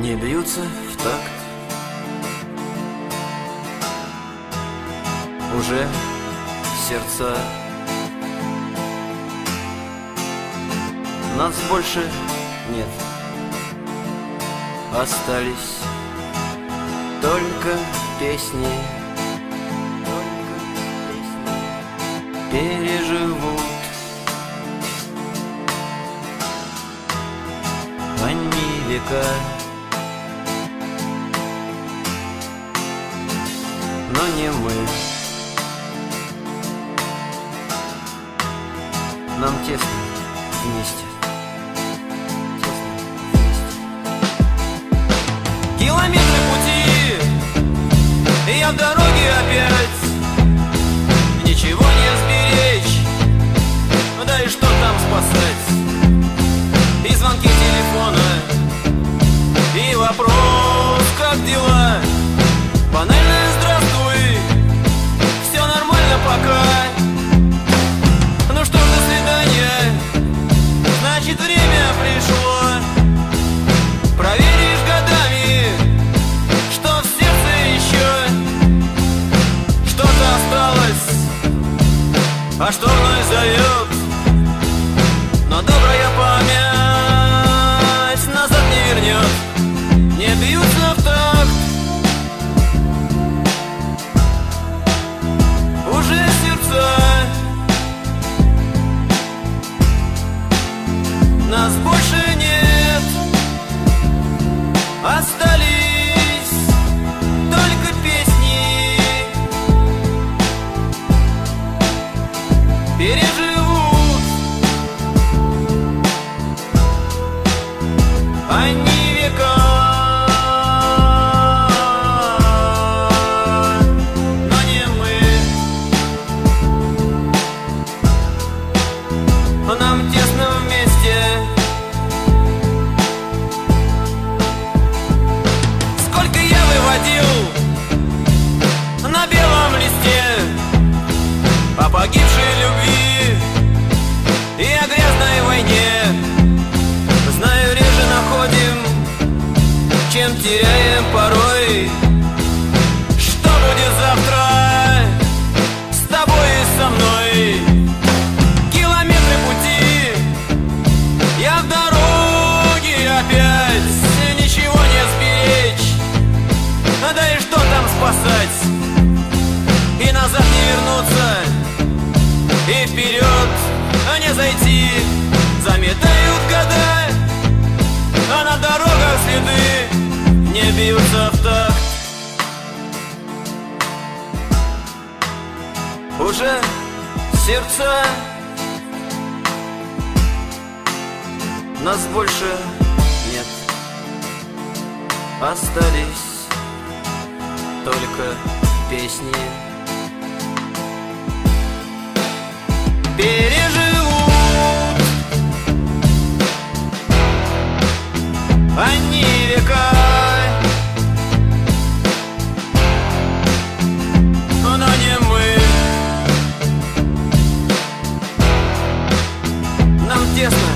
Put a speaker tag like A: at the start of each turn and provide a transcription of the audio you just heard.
A: не бьются в такт. Уже сердца нас больше нет. Остались только песни, переживут они века. Но не мы. Нам тесно вместе. Километры пути, и я в дороге опять. Ничего не сберечь, да и что там спасать? И звонки телефона, и вопрос, как дела? Банальное здравствуй, все нормально пока. Ну что, до свидания, значит время пришло. Проверишь годами, что в сердце еще что-то осталось, а что вновь зовет. Но добрая память назад не вернет, не бьются в такт. Уже сердца нас больше нет. Остались только песни, переживут они века. Но не мы. Нам тесно вместе. На белом листе о погибшей любви и о грязной войне. Знаю, реже находим, чем теряем порой. Что будет завтра с тобой и со мной? Километры пути, я в дороге опять. Ничего не сберечь, да и что там спасать? И назад не вернуться, и вперед не зайти. Заметают года, а на дорогах следы не бьются в такт. Уже сердца нас больше нет. Остались только песни, переживут они века. Но не мы. Нам тесно